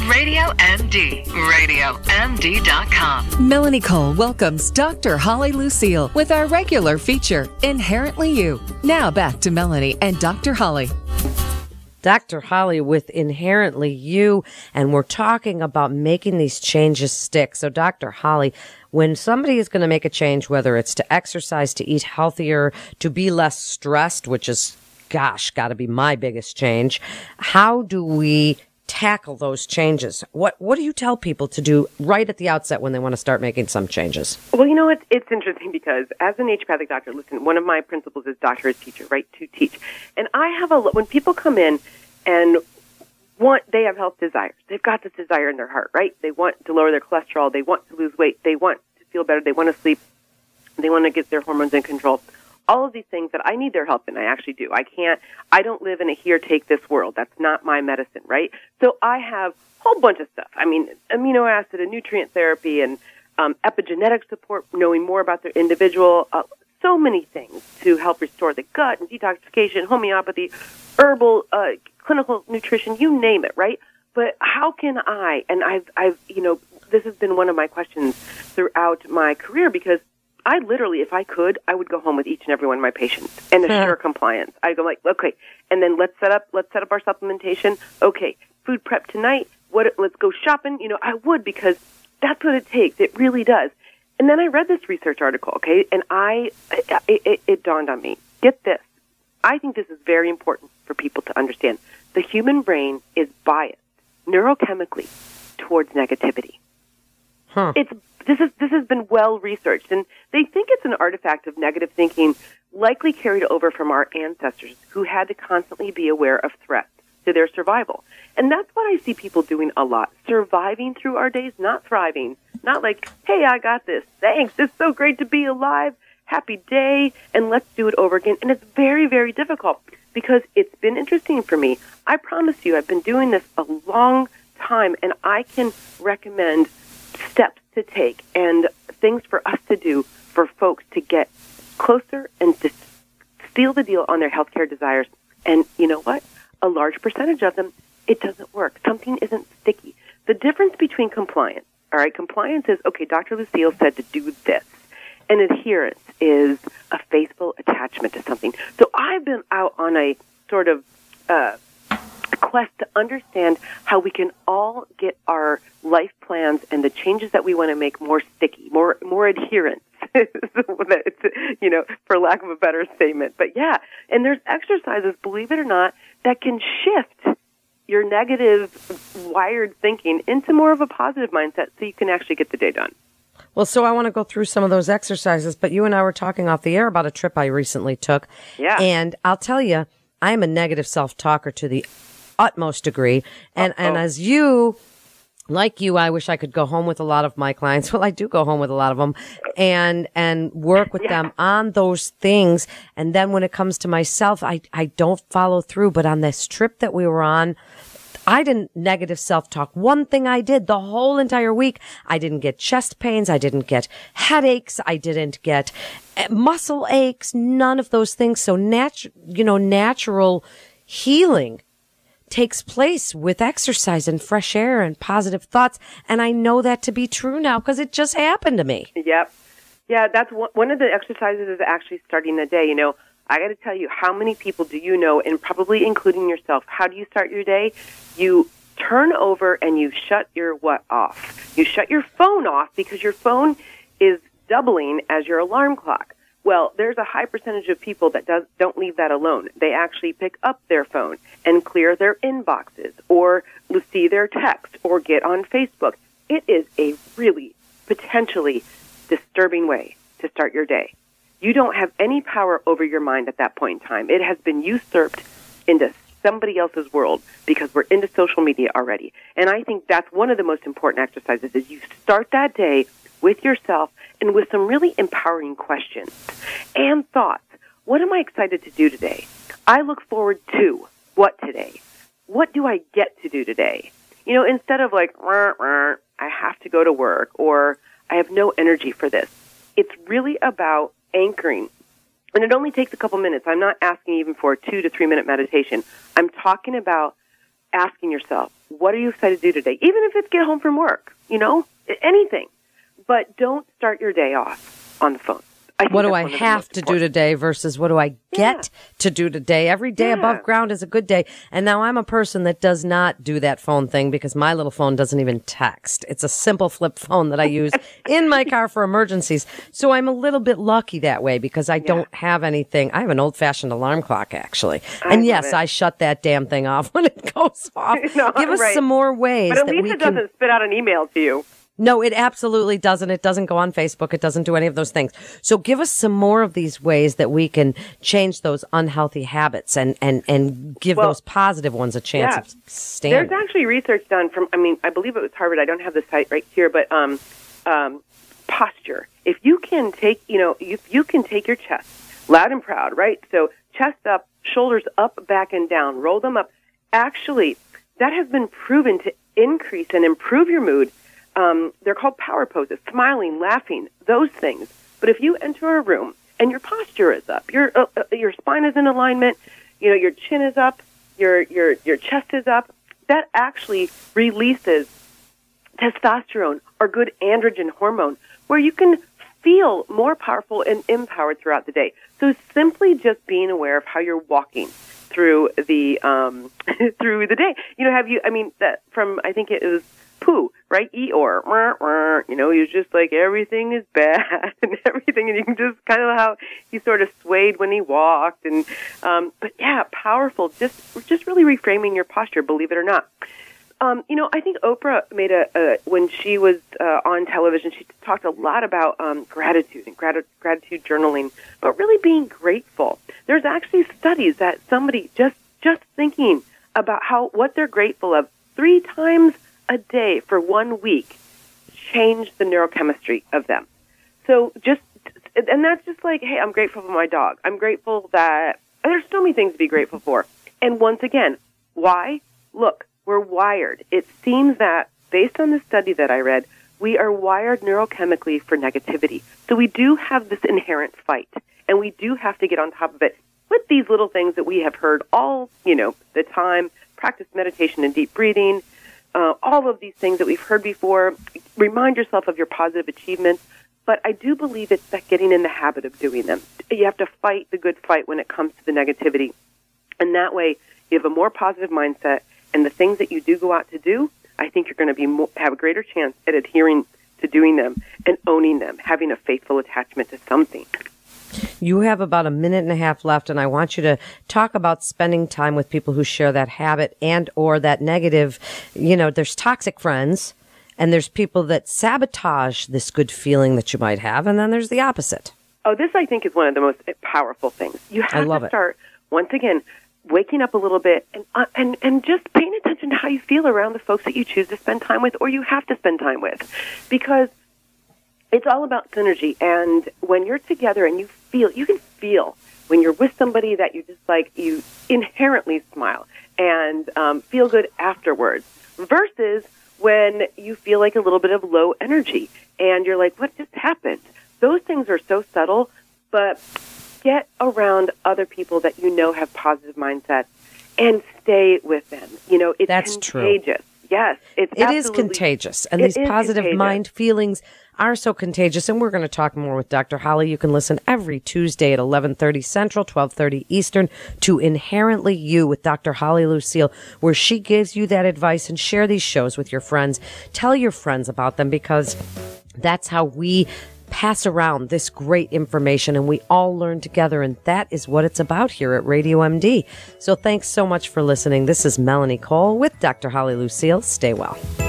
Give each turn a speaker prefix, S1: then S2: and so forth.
S1: Radio MD. RadioMD.com.
S2: Melanie Cole welcomes Dr. Holly Lucille with our regular feature, Inherently You. Now back to Melanie and Dr. Holly.
S3: Dr. Holly with Inherently You, and we're talking about making these changes stick. So, Dr. Holly, when somebody is going to make a change, whether it's to exercise, to eat healthier, to be less stressed, which is, got to be my biggest change, how do we tackle those changes? What do you tell people to do right at the outset when they want to start making some changes?
S4: Well, you know, it's interesting because as an naturopathic doctor, listen, one of my principles is doctor as teacher, right? To teach. And I have when people come in and they have health desires. They've got this desire in their heart, right? They want to lower their cholesterol. They want to lose weight. They want to feel better. They want to sleep. They want to get their hormones in control. All of these things that I need their help in, I actually do. I don't live in a here, take this world. That's not my medicine, right? So I have a whole bunch of stuff. I mean, amino acid and nutrient therapy and epigenetic support, knowing more about their individual, so many things to help restore the gut and detoxification, homeopathy, herbal, clinical nutrition, you name it, right? But how can and I've this has been one of my questions throughout my career because I literally, if I could, I would go home with each and every one of my patients and assure compliance. I'd go like, okay, and then let's set up our supplementation. Okay, food prep tonight. Let's go shopping. I would because that's what it takes. It really does. And then I read this research article, okay, and it dawned on me. Get this. I think this is very important for people to understand. The human brain is biased neurochemically towards negativity. This has been well researched, and they think it's an artifact of negative thinking likely carried over from our ancestors who had to constantly be aware of threats to their survival. And that's what I see people doing a lot, surviving through our days, not thriving, not like, hey, I got this, thanks, it's so great to be alive, happy day, and let's do it over again. And it's very, very difficult because it's been interesting for me. I promise you, I've been doing this a long time, and I can recommend steps to take and things for us to do for folks to get closer and to seal the deal on their healthcare desires. And you know what? A large percentage of them, it doesn't work. Something isn't sticky. The difference between compliance, all right, compliance is, okay, Dr. Lucille said to do this. And adherence is a faithful attachment to something. So I've been out on a sort of quest to understand how we can all get our life plans and the changes that we want to make more sticky, more adherence, for lack of a better statement. But yeah, and there's exercises, believe it or not, that can shift your negative wired thinking into more of a positive mindset so you can actually get the day done.
S3: Well, so I want to go through some of those exercises, but you and I were talking off the air about a trip I recently took.
S4: Yeah.
S3: And I'll tell you, I'm a negative self-talker to the utmost degree. And as you, like you, I wish I could go home with a lot of my clients. Well, I do go home with a lot of them and work with them on those things. And then when it comes to myself, I don't follow through. But on this trip that we were on, I didn't negative self-talk. One thing I did the whole entire week, I didn't get chest pains. I didn't get headaches. I didn't get muscle aches, none of those things. So natural healing takes place with exercise and fresh air and positive thoughts. And I know that to be true now because it just happened to me.
S4: Yep. Yeah, that's one of the exercises is actually starting the day. I got to tell you, how many people do you know, and probably including yourself, how do you start your day? You turn over and you shut your what off? You shut your phone off because your phone is doubling as your alarm clock. Well, there's a high percentage of people that don't leave that alone. They actually pick up their phone and clear their inboxes or see their text or get on Facebook. It is a really potentially disturbing way to start your day. You don't have any power over your mind at that point in time. It has been usurped into somebody else's world because we're into social media already. And I think that's one of the most important exercises is you start that day with yourself and with some really empowering questions and thoughts. What am I excited to do today? I look forward to what today? What do I get to do today? Instead of like, I have to go to work or I have no energy for this. It's really about anchoring. And it only takes a couple minutes. I'm not asking even for a 2 to 3 minute meditation. I'm talking about asking yourself, what are you excited to do today? Even if it's get home from work, anything. But don't start your day off on the phone.
S3: What do I have to do today versus what do I get to do today? Every day above ground is a good day. And now I'm a person that does not do that phone thing because my little phone doesn't even text. It's a simple flip phone that I use in my car for emergencies. So I'm a little bit lucky that way because I don't have anything. I have an old-fashioned alarm clock, actually. And yes, I shut that damn thing off when it goes off. Give us some more ways.
S4: But at least it doesn't spit out an email to you.
S3: No, it absolutely doesn't. It doesn't go on Facebook. It doesn't do any of those things. So give us some more of these ways that we can change those unhealthy habits and give those positive ones a chance of standing.
S4: There's actually research done from, I believe it was Harvard. I don't have the site right here, but posture. If you can take, if you can take your chest, loud and proud, right? So chest up, shoulders up, back and down, roll them up. Actually, that has been proven to increase and improve your mood. They're called power poses, smiling, laughing, those things. But if you enter a room and your posture is up, your spine is in alignment, your chin is up, your chest is up, that actually releases testosterone or good androgen hormone where you can feel more powerful and empowered throughout the day. So simply just being aware of how you're walking through the through the day. I think it was Pooh, right? Eeyore, he was just like, everything is bad and everything, and you can just kind of how he sort of swayed when he walked, and but yeah, powerful. Just really reframing your posture, believe it or not. I think Oprah made when she was on television, she talked a lot about gratitude and gratitude journaling, but really being grateful. There's actually studies that somebody just thinking about what they're grateful of 3 times a day for 1 week changed the neurochemistry of them. So and that's just like, hey, I'm grateful for my dog. I'm grateful that there's so many things to be grateful for. And once again, why? Look, we're wired. It seems that based on the study that I read, we are wired neurochemically for negativity. So we do have this inherent fight, and we do have to get on top of it with these little things that we have heard all, the time, practice meditation and deep breathing, all of these things that we've heard before. Remind yourself of your positive achievements. But I do believe it's that getting in the habit of doing them. You have to fight the good fight when it comes to the negativity. And that way, you have a more positive mindset. And the things that you do go out to do, I think you're going to have a greater chance at adhering to doing them and owning them, having a faithful attachment to something.
S3: You have about 1.5 minutes left, and I want you to talk about spending time with people who share that habit and or that negative. There's toxic friends, and there's people that sabotage this good feeling that you might have, and then there's the opposite.
S4: Oh, this, I think, is one of the most powerful things. You have to start, once again, waking up a little bit and just paying attention to how you feel around the folks that you choose to spend time with or you have to spend time with. Because it's all about synergy. And when you're together and you can feel when you're with somebody that you just like, you inherently smile and feel good afterwards versus when you feel like a little bit of low energy and you're like, what just happened? Those things are so subtle, but get around other people that have positive mindsets and stay with them. It's
S3: That's
S4: contagious.
S3: True.
S4: Yes,
S3: it is contagious. And these positive mind feelings are so contagious. And we're going to talk more with Dr. Holly. You can listen every Tuesday at 11:30 Central, 12:30 Eastern to Inherently You with Dr. Holly Lucille, where she gives you that advice. And share these shows with your friends. Tell your friends about them, because that's how we pass around this great information and we all learn together, and that is what it's about here at Radio MD. So thanks so much for listening. This is Melanie Cole with Dr. Holly Lucille. Stay well.